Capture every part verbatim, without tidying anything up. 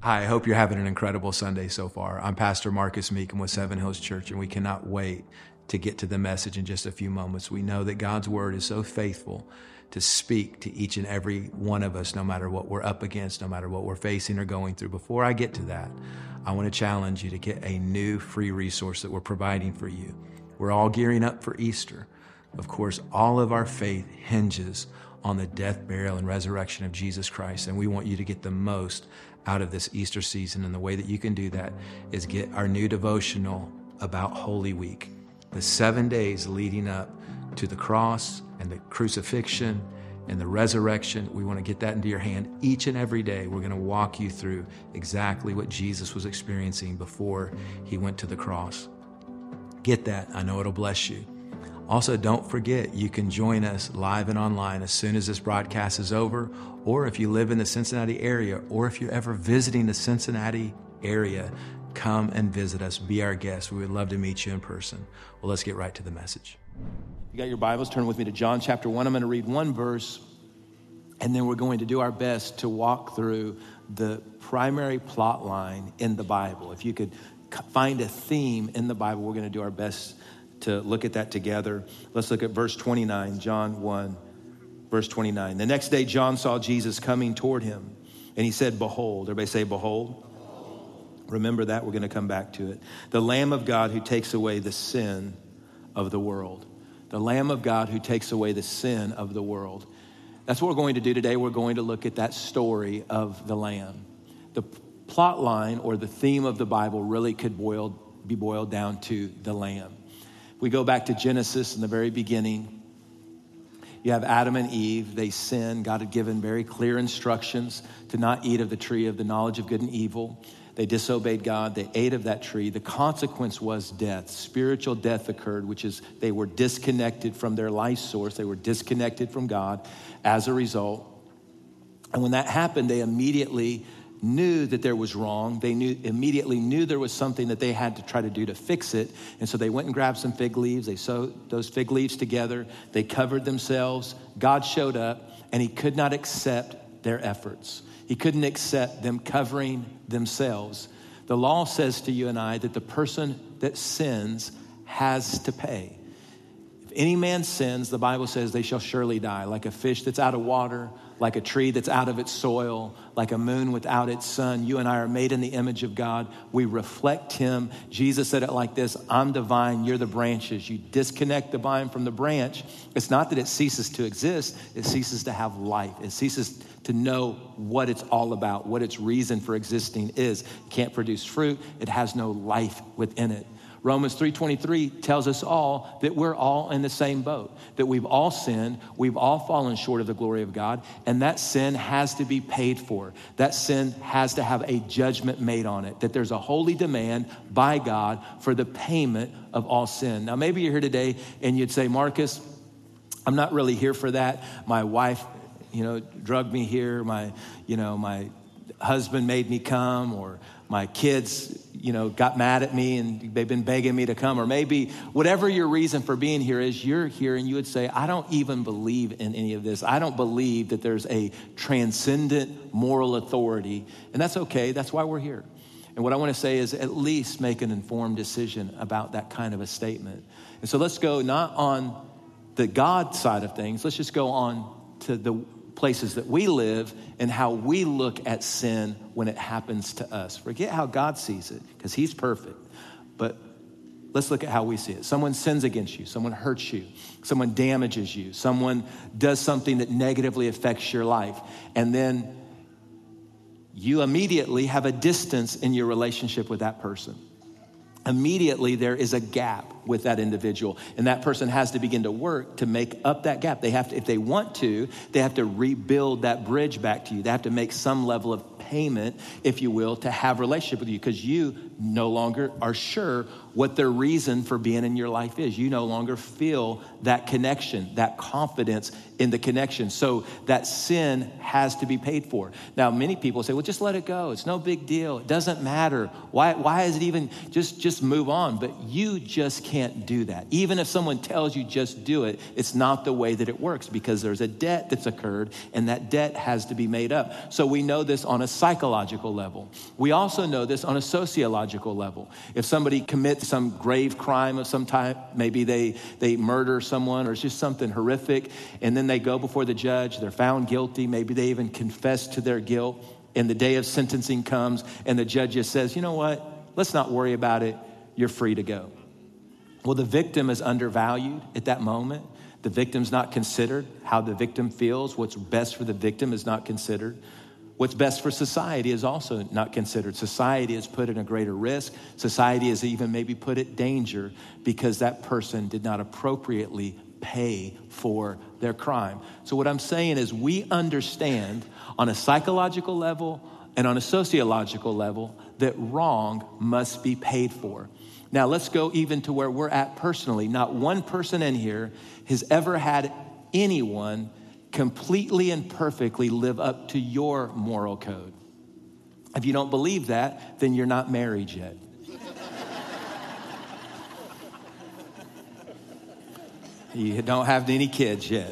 Hi, I hope you're having an incredible Sunday so far. I'm Pastor Marcus Meekum with Seven Hills Church, and we cannot wait to get to the message in just a few moments. We know that God's word is so faithful to speak to each and every one of us, no matter what we're up against, no matter what we're facing or going through. Before I get to that, I want to challenge you to get a new free resource that we're providing for you. We're all gearing up for Easter. Of course, all of our faith hinges on the death, burial, and resurrection of Jesus Christ, and we want you to get the most out of this Easter season. And the way that you can do that is get our new devotional about Holy Week, the seven days leading up to the cross and the crucifixion and the resurrection. We want to get that into your hand each and every day. We're going to walk you through exactly what Jesus was experiencing before he went to the cross. Get that. I know it'll bless you. Also, don't forget, you can join us live and online as soon as this broadcast is over, or if you live in the Cincinnati area, or if you're ever visiting the Cincinnati area, come and visit us. Be our guest. We would love to meet you in person. Well, let's get right to the message. You got your Bibles? Turn with me to John chapter one. I'm going to read one verse, and then we're going to do our best to walk through the primary plot line in the Bible. If you could find a theme in the Bible, we're going to do our best to look at that together. Let's look at verse twenty-nine, John one, verse twenty-nine. The next day, John saw Jesus coming toward him, and he said, behold. Everybody say, behold. behold. Remember that. We're going to come back to it. The Lamb of God who takes away the sin of the world. The Lamb of God who takes away the sin of the world. That's what we're going to do today. We're going to look at that story of the Lamb. The plot line or the theme of the Bible really could boil, be boiled down to the Lamb. We go back to Genesis in the very beginning. You have Adam and Eve. They sinned. God had given very clear instructions to not eat of the tree of the knowledge of good and evil. They disobeyed God. They ate of that tree. The consequence was death. Spiritual death occurred, which is they were disconnected from their life source. They were disconnected from God as a result. And when that happened, they immediately knew that there was wrong. They knew immediately knew there was something that they had to try to do to fix it. And so they went and grabbed some fig leaves. They sewed those fig leaves together. They covered themselves. God showed up, and he could not accept their efforts. He couldn't accept them covering themselves. The law says to you and I that the person that sins has to pay. If any man sins, the Bible says they shall surely die, like a fish that's out of water, like a tree that's out of its soil, like a moon without its sun. You and I are made in the image of God. We reflect him. Jesus said it like this: I'm the vine, you're the branches. You disconnect the vine from the branch. It's not that it ceases to exist. It ceases to have life. It ceases to know what it's all about, what its reason for existing is. It can't produce fruit. It has no life within it. Romans three twenty-three tells us all that we're all in the same boat, that we've all sinned, we've all fallen short of the glory of God, and that sin has to be paid for. That sin has to have a judgment made on it, that there's a holy demand by God for the payment of all sin. Now, maybe you're here today and you'd say, Marcus, I'm not really here for that. My wife, you know, drugged me here. My, you know, my husband made me come, or my kids, you know, got mad at me and they've been begging me to come. Or maybe whatever your reason for being here is, you're here and you would say, I don't even believe in any of this. I don't believe that there's a transcendent moral authority. And that's okay. That's why we're here. And what I want to say is at least make an informed decision about that kind of a statement. And so let's go not on the God side of things. Let's just go on to the places that we live and how we look at sin when it happens to us. Forget how God sees it, because he's perfect. But let's look at how we see it. Someone sins against you. Someone hurts you. Someone damages you. Someone does something that negatively affects your life. And then you immediately have a distance in your relationship with that person. Immediately there is a gap with that individual, and that person has to begin to work to make up that gap. They have to, if they want to, they have to rebuild that bridge back to you. They have to make some level of payment, if you will, to have a relationship with you, because you no longer are sure what their reason for being in your life is. You no longer feel that connection, that confidence in the connection. So that sin has to be paid for. Now, many people say, well, just let it go. It's no big deal. It doesn't matter. Why, why is it even, just, just move on? But you just can't do that. Even if someone tells you just do it, it's not the way that it works, because there's a debt that's occurred, and that debt has to be made up. So we know this on a psychological level. We also know this on a sociological level. If somebody commits some grave crime of some type, maybe they, they murder someone or it's just something horrific, and then they go before the judge, they're found guilty, maybe they even confess to their guilt, and the day of sentencing comes, and the judge just says, you know what, let's not worry about it, you're free to go. Well, the victim is undervalued at that moment. The victim's not considered. How the victim feels, what's best for the victim is not considered. What's best for society is also not considered. Society is put in a greater risk. Society is even maybe put at danger because that person did not appropriately pay for their crime. So what I'm saying is we understand on a psychological level and on a sociological level that wrong must be paid for. Now, let's go even to where we're at personally. Not one person in here has ever had anyone completely and perfectly live up to your moral code. If you don't believe that, then you're not married yet. You don't have any kids yet.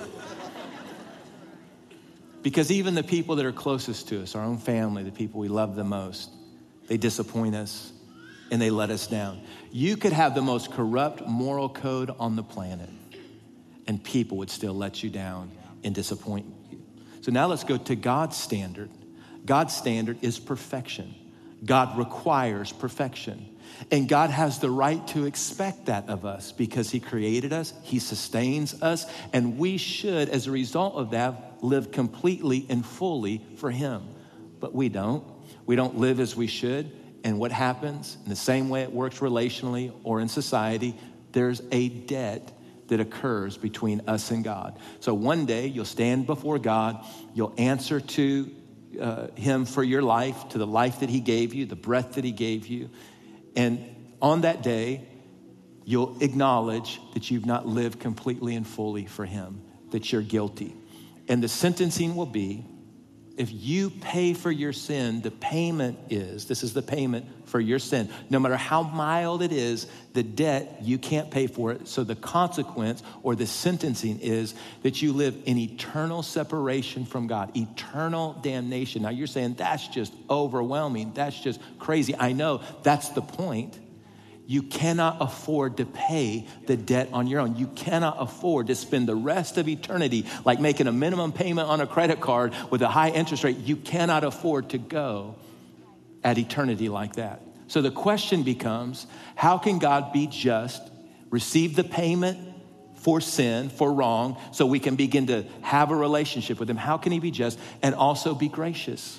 Because even the people that are closest to us, our own family, the people we love the most, they disappoint us and they let us down. You could have the most corrupt moral code on the planet, and people would still let you down and disappoint you. So now let's go to God's standard. God's standard is perfection. God requires perfection. And God has the right to expect that of us because he created us, he sustains us, and we should, as a result of that, live completely and fully for him. But we don't. We don't live as we should. And what happens? In the same way it works relationally or in society, there's a debt that occurs between us and God. So one day you'll stand before God, you'll answer to uh, him for your life, to the life that he gave you, the breath that he gave you. And on that day, you'll acknowledge that you've not lived completely and fully for him, that you're guilty. And the sentencing will be, if you pay for your sin, the payment is, this is the payment for your sin. No matter how mild it is, the debt, you can't pay for it. So the consequence or the sentencing is that you live in eternal separation from God, eternal damnation. Now you're saying, that's just overwhelming. That's just crazy. I know, that's the point. You cannot afford to pay the debt on your own. You cannot afford to spend the rest of eternity like making a minimum payment on a credit card with a high interest rate. You cannot afford to go at eternity like that. So the question becomes, how can God be just, receive the payment for sin, for wrong, so we can begin to have a relationship with him? How can he be just and also be gracious?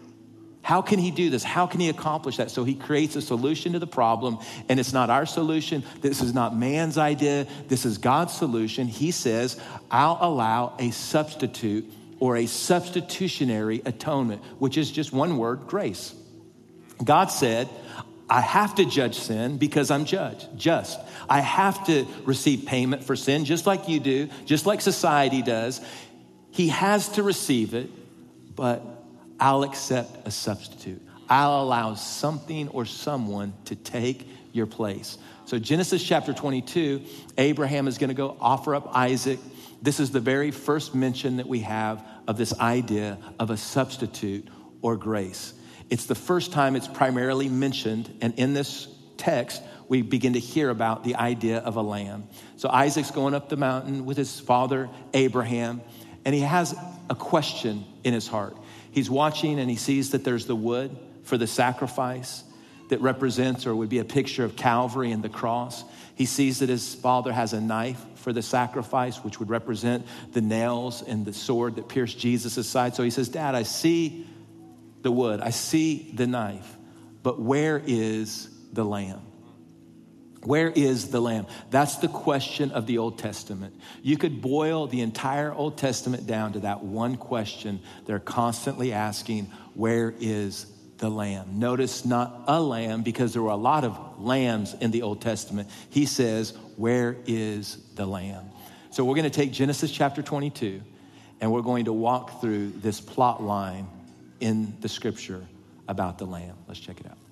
How can he do this? How can he accomplish that? So he creates a solution to the problem, and it's not our solution. This is not man's idea. This is God's solution. He says, I'll allow a substitute or a substitutionary atonement, which is just one word, grace. God said, I have to judge sin because I'm judge, just. I have to receive payment for sin just like you do, just like society does. He has to receive it, but I'll accept a substitute. I'll allow something or someone to take your place. So Genesis chapter twenty-two, Abraham is going to go offer up Isaac. This is the very first mention that we have of this idea of a substitute or grace. It's the first time it's primarily mentioned, and in this text, we begin to hear about the idea of a lamb. So Isaac's going up the mountain with his father, Abraham, and he has a question in his heart. He's watching and he sees that there's the wood for the sacrifice that represents or would be a picture of Calvary and the cross. He sees that his father has a knife for the sacrifice, which would represent the nails and the sword that pierced Jesus' side. So he says, Dad, I see the wood, I see the knife, but where is the lamb? Where is the lamb? That's the question of the Old Testament. You could boil the entire Old Testament down to that one question. They're constantly asking, where is the lamb? Notice not a lamb, because there were a lot of lambs in the Old Testament. He says, where is the lamb? So we're going to take Genesis chapter twenty-two, and we're going to walk through this plot line in the scripture about the lamb. Let's check it out.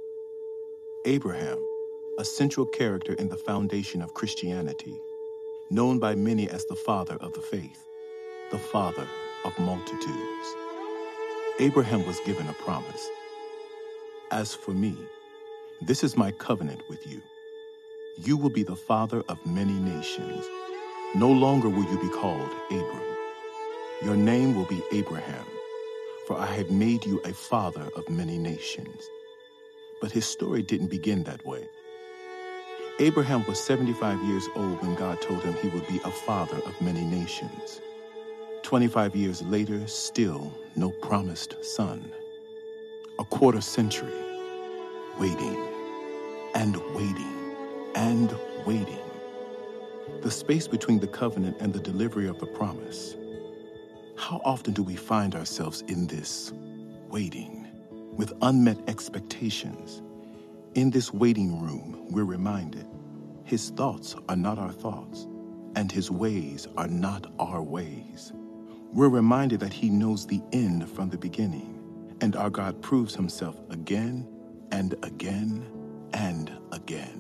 Abraham, a central character in the foundation of Christianity. known by many as the father of the faith, the father of multitudes. Abraham was given a promise. As for me, this is my covenant with you. You will be the father of many nations. No longer will you be called Abram. Your name will be Abraham, for I have made you a father of many nations. But his story didn't begin that way. Abraham was seventy-five years old when God told him he would be a father of many nations. twenty-five years later, still no promised son. A quarter century, waiting and waiting and waiting. The space between the covenant and the delivery of the promise. How often do we find ourselves in this waiting with unmet expectations? In this waiting room, we're reminded his thoughts are not our thoughts, and his ways are not our ways. We're reminded that he knows the end from the beginning, and our God proves himself again and again and again.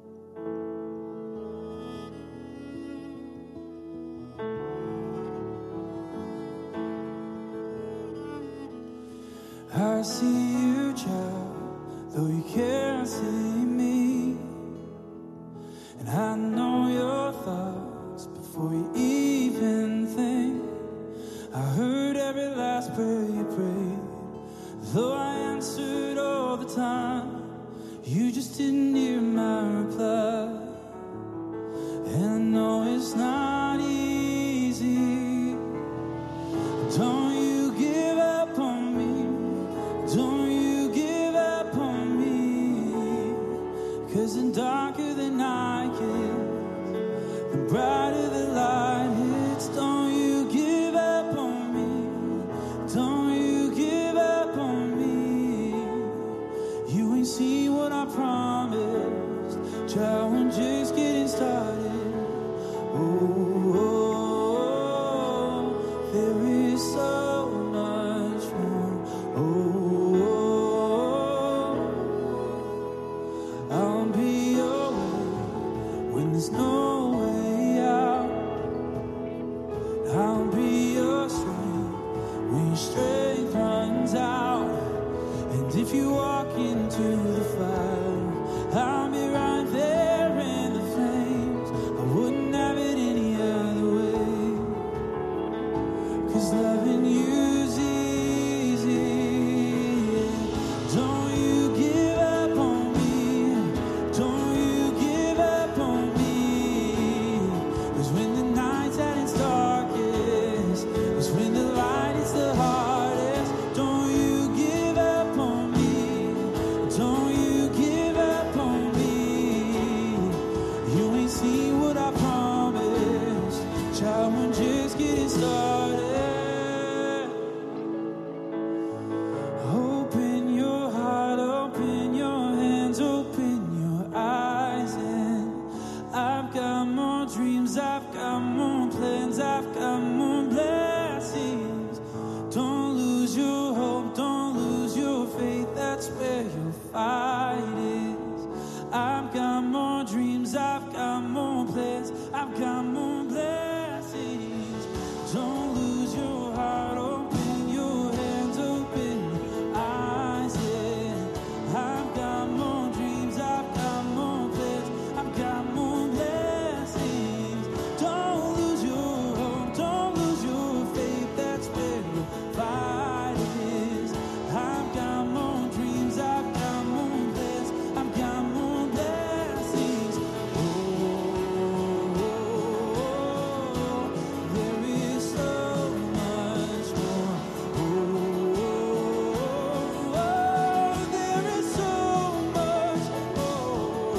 I see you, child, though you can't see me. And I know your thoughts before you even think. I heard every last prayer you prayed, though I answered all the time. You just didn't hear my reply. And I know it's not easy. Don't you give up on me. Don't you give up on me. 'Cause the darker the night gets, the brighter the light hits. Don't you give up on me. Don't you give up on me. You ain't seen what I promised. Child, I'm just getting started. Oh, oh, oh, there is so much more. Oh, oh, oh, I'll be your way when there's no way out. I'll be your strength when your strength runs out. And if you walk into the fire, I'll be right there in the flames. I wouldn't have it any other way. 'Cause loving you's easy. Don't you give up on me. Don't you give up on me. 'Cause when the night's at its darkest, it's when the light is the hardest. Don't you give up on me. Don't you give up on me. You ain't seen what I promised. Child, I'm just getting started. Open your heart, open your hands, open your eyes, and I've got more dreams, I've got more plans, I've got more blessings. Don't lose your hope, don't lose your faith, that's where your fight is. I've got more dreams, I've got more plans, I've got more blessings. Don't lose your heart, open your hands, open your eyes, yeah. I've got more dreams, I've got more plans, I've got more blessings. Don't lose your hope, don't lose your faith, that's where your fight is. I've got more dreams, I've got more plans, I've got more blessings. Oh, oh, oh, there is so much more. Oh, oh, oh, there is so much. Oh,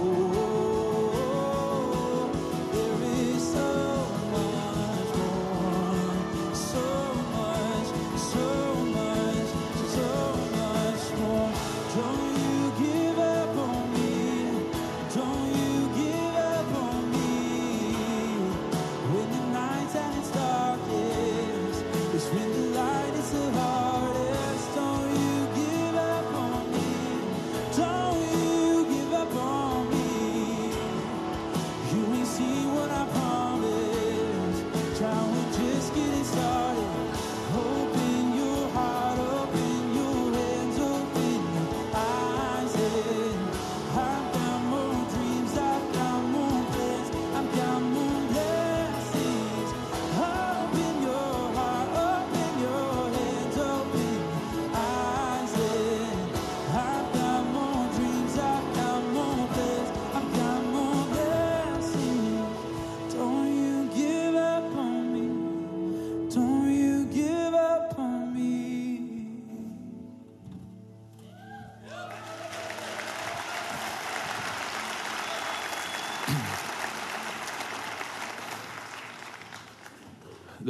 there is so much more. So much, so much, so much more. Don't you give up on me. Don't you give up on me. When the night's at its darkest, it's when the light is the hardest. Don't you give up on me. Don't you give up on me. You ain't seen what I promised.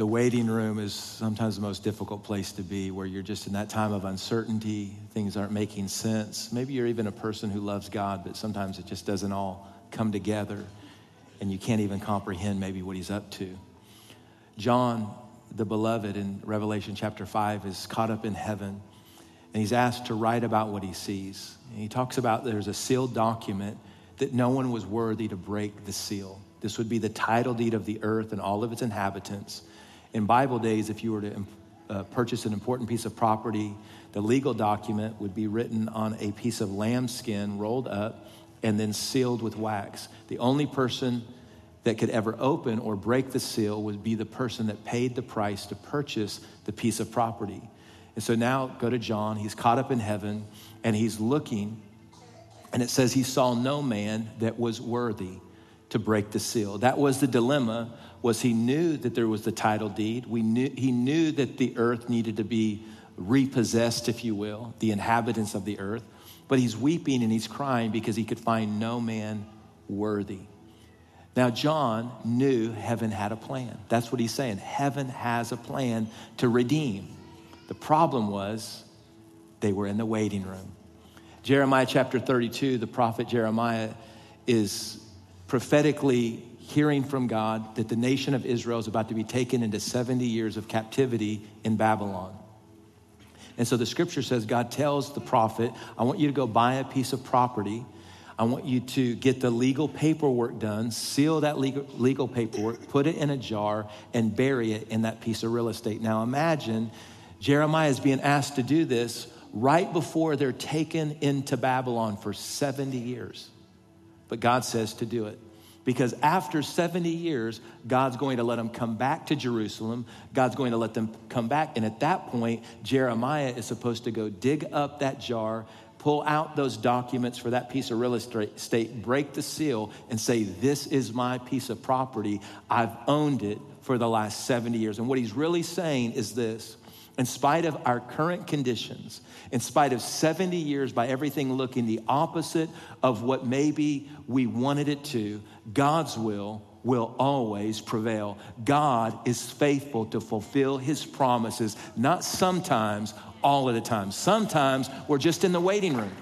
The waiting room is sometimes the most difficult place to be, where you're just in that time of uncertainty. Things aren't making sense. Maybe you're even a person who loves God, but sometimes it just doesn't all come together, and you can't even comprehend maybe what he's up to. John, the beloved, in Revelation chapter five, is caught up in heaven, and he's asked to write about what he sees. And he talks about there's a sealed document that no one was worthy to break the seal. This would be the title deed of the earth and all of its inhabitants. In Bible days, if you were to uh, purchase an important piece of property, the legal document would be written on a piece of lambskin rolled up and then sealed with wax. The only person that could ever open or break the seal would be the person that paid the price to purchase the piece of property. And so now go to John. He's caught up in heaven, and he's looking, and it says he saw no man that was worthy to break the seal. That was the dilemma, was he knew that there was the title deed. We knew He knew that the earth needed to be repossessed, if you will, the inhabitants of the earth. But he's weeping and he's crying because he could find no man worthy. Now, John knew heaven had a plan. That's what he's saying. Heaven has a plan to redeem. The problem was they were in the waiting room. Jeremiah chapter thirty-two, the prophet Jeremiah is prophetically hearing from God that the nation of Israel is about to be taken into seventy years of captivity in Babylon. And so the scripture says, God tells the prophet, I want you to go buy a piece of property. I want you to get the legal paperwork done, seal that legal, legal paperwork, put it in a jar, and bury it in that piece of real estate. Now imagine Jeremiah is being asked to do this right before they're taken into Babylon for seventy years. But God says to do it. Because after seventy years, God's going to let them come back to Jerusalem. God's going to let them come back. And at that point, Jeremiah is supposed to go dig up that jar, pull out those documents for that piece of real estate, break the seal, and say, this is my piece of property. I've owned it for the last seventy years. And what he's really saying is this: in spite of our current conditions, in spite of seventy years by everything looking the opposite of what maybe we wanted it to, God's will will always prevail. God is faithful to fulfill his promises, not sometimes, all of the time. Sometimes we're just in the waiting room.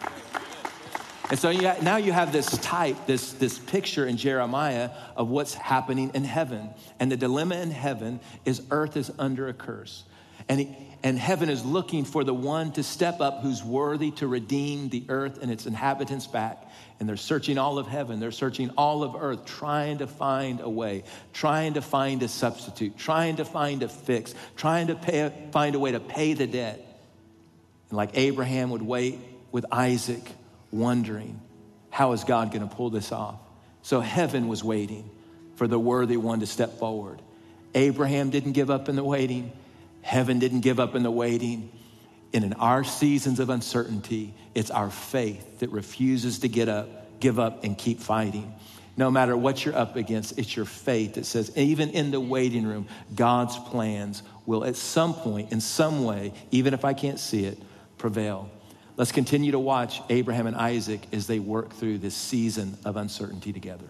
And so you ha- now you have this type, this, this picture in Jeremiah of what's happening in heaven. And the dilemma in heaven is earth is under a curse. And, he, and heaven is looking for the one to step up who's worthy to redeem the earth and its inhabitants back. And they're searching all of heaven. They're searching all of earth, trying to find a way, trying to find a substitute, trying to find a fix, trying to pay, find a way to pay the debt. And like Abraham would wait with Isaac, wondering, how is God going to pull this off? So heaven was waiting for the worthy one to step forward. Abraham didn't give up in the waiting. Heaven didn't give up in the waiting. And in our seasons of uncertainty, it's our faith that refuses to get up, give up, and keep fighting. No matter what you're up against, it's your faith that says, even in the waiting room, God's plans will at some point, in some way, even if I can't see it, prevail. Let's continue to watch Abraham and Isaac as they work through this season of uncertainty together.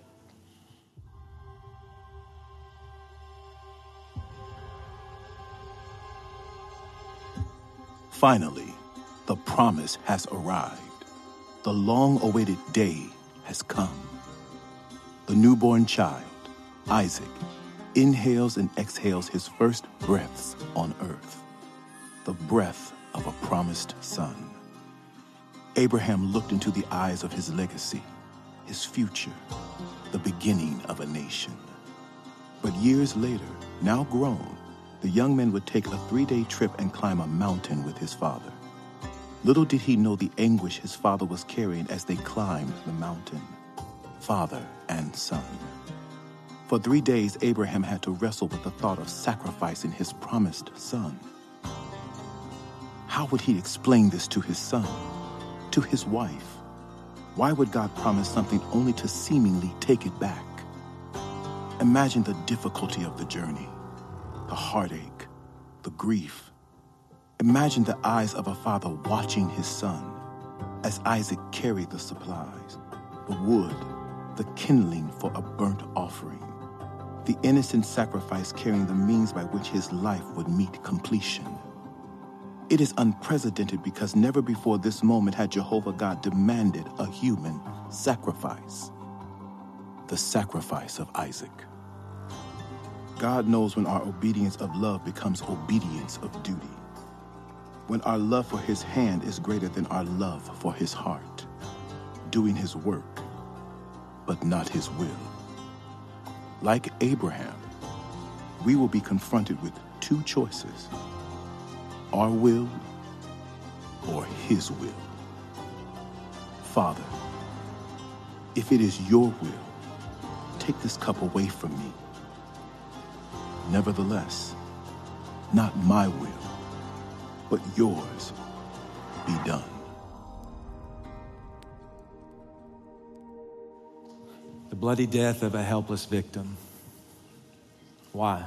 Finally, the promise has arrived. The long-awaited day has come. The newborn child, Isaac, inhales and exhales his first breaths on earth, the breath of a promised son. Abraham looked into the eyes of his legacy, his future, the beginning of a nation. But years later, now grown, the young man would take a three-day trip and climb a mountain with his father. Little did he know the anguish his father was carrying as they climbed the mountain, father and son. For three days, Abraham had to wrestle with the thought of sacrificing his promised son. How would he explain this to his son, to his wife? Why would God promise something only to seemingly take it back? Imagine the difficulty of the journey, the heartache, the grief. Imagine the eyes of a father watching his son as Isaac carried the supplies, the wood, the kindling for a burnt offering, the innocent sacrifice carrying the means by which his life would meet completion. It is unprecedented because never before this moment had Jehovah God demanded a human sacrifice. The sacrifice of Isaac. God knows when our obedience of love becomes obedience of duty. When our love for his hand is greater than our love for his heart. Doing his work, but not his will. Like Abraham, we will be confronted with two choices. Our will or his will. Father, if it is your will, take this cup away from me. Nevertheless, not my will, but yours be done. The bloody death of a helpless victim. Why?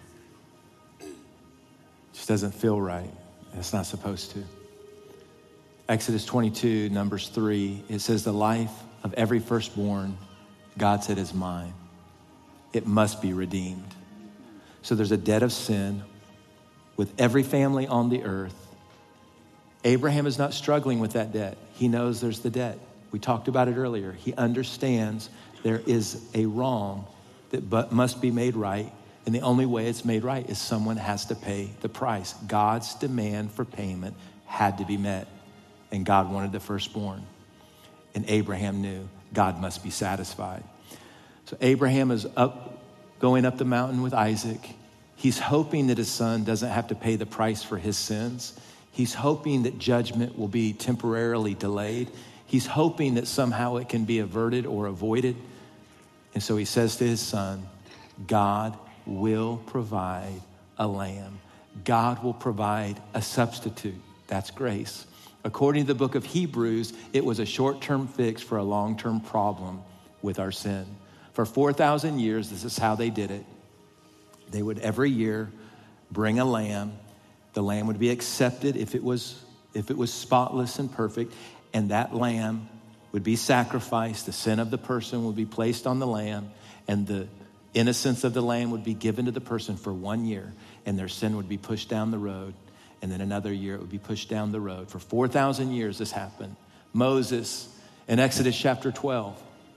Just doesn't feel right. It's not supposed to. Exodus twenty-two, Numbers three, it says, the life of every firstborn, God said, is mine. It must be redeemed. So there's a debt of sin with every family on the earth. Abraham is not struggling with that debt. He knows there's the debt. We talked about it earlier. He understands there is a wrong that but must be made right. And the only way it's made right is someone has to pay the price. God's demand for payment had to be met. And God wanted the firstborn. And Abraham knew God must be satisfied. So Abraham is up, going up the mountain with Isaac. He's hoping that his son doesn't have to pay the price for his sins. He's hoping that judgment will be temporarily delayed. He's hoping that somehow it can be averted or avoided. And so he says to his son, God will provide a lamb. God will provide a substitute. That's grace. According to the book of Hebrews, it was a short-term fix for a long-term problem with our sin. For four thousand years, this is how they did it. They would every year bring a lamb. The lamb would be accepted if it was, if it was spotless and perfect, and that lamb would be sacrificed. The sin of the person would be placed on the lamb, and the innocence of the lamb would be given to the person for one year, and their sin would be pushed down the road, and then another year it would be pushed down the road. For four thousand years this happened. Moses, in Exodus chapter twelve,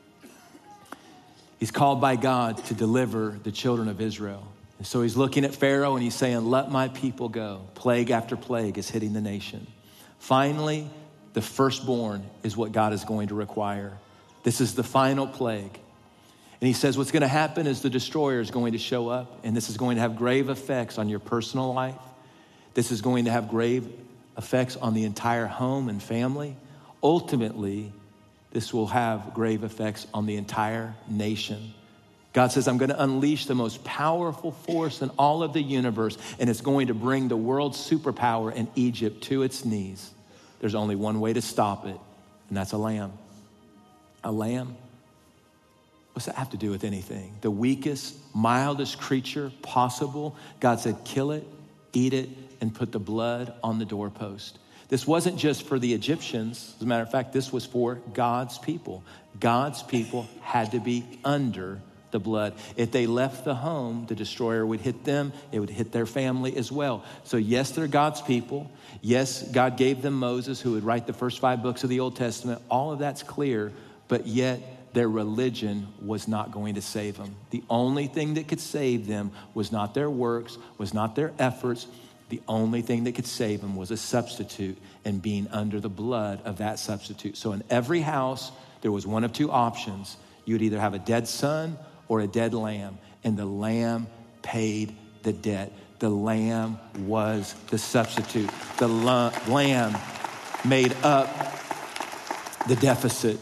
he's called by God to deliver the children of Israel. And so he's looking at Pharaoh and he's saying, let my people go. Plague after plague is hitting the nation. Finally, the firstborn is what God is going to require. This is the final plague. And he says what's going to happen is the destroyer is going to show up, and this is going to have grave effects on your personal life. This is going to have grave effects on the entire home and family. Ultimately, this will have grave effects on the entire nation. God says, I'm going to unleash the most powerful force in all of the universe, and it's going to bring the world's superpower in Egypt to its knees. There's only one way to stop it, and that's a lamb. A lamb? What's that have to do with anything? The weakest, mildest creature possible. God said, kill it, eat it, and put the blood on the doorpost. This wasn't just for the Egyptians. As a matter of fact, this was for God's people. God's people had to be under the blood. If they left the home, the destroyer would hit them. It would hit their family as well. So yes, they're God's people. Yes, God gave them Moses, who would write the first five books of the Old Testament. All of that's clear, but yet their religion was not going to save them. The only thing that could save them was not their works, was not their efforts. The only thing that could save them was a substitute and being under the blood of that substitute. So in every house, there was one of two options. You would either have a dead son or a dead lamb, and the lamb paid the debt. The lamb was the substitute. The lamb made up the deficit.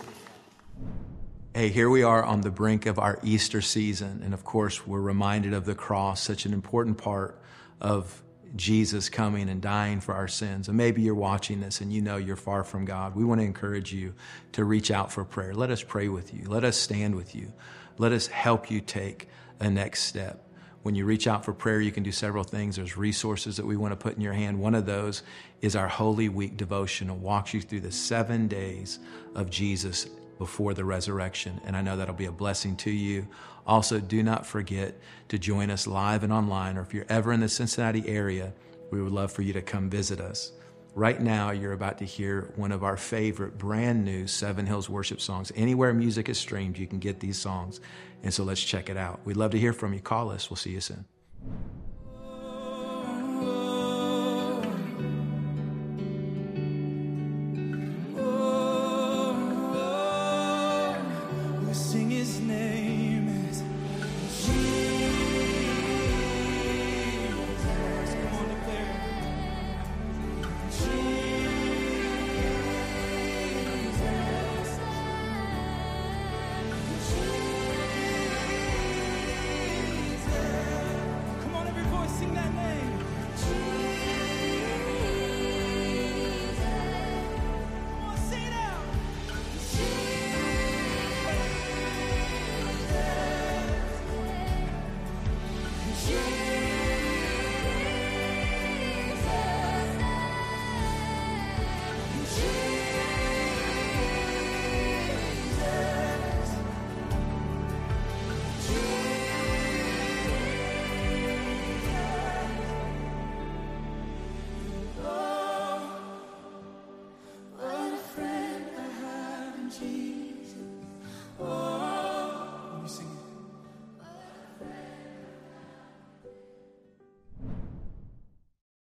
Hey, here we are on the brink of our Easter season. And of course, we're reminded of the cross, such an important part of Jesus coming and dying for our sins. And maybe you're watching this and you know you're far from God. We want to encourage you to reach out for prayer. Let us pray with you. Let us stand with you. Let us help you take a next step. When you reach out for prayer, you can do several things. There's resources that we want to put in your hand. One of those is our Holy Week devotional. Walks you through the seven days of Jesus before the resurrection, and I know that'll be a blessing to you. Also, do not forget to join us live and online, or if you're ever in the Cincinnati area, we would love for you to come visit us. Right now, you're about to hear one of our favorite brand new Seven Hills worship songs. Anywhere music is streamed, you can get these songs, and so let's check it out. We'd love to hear from you. Call us. We'll see you soon.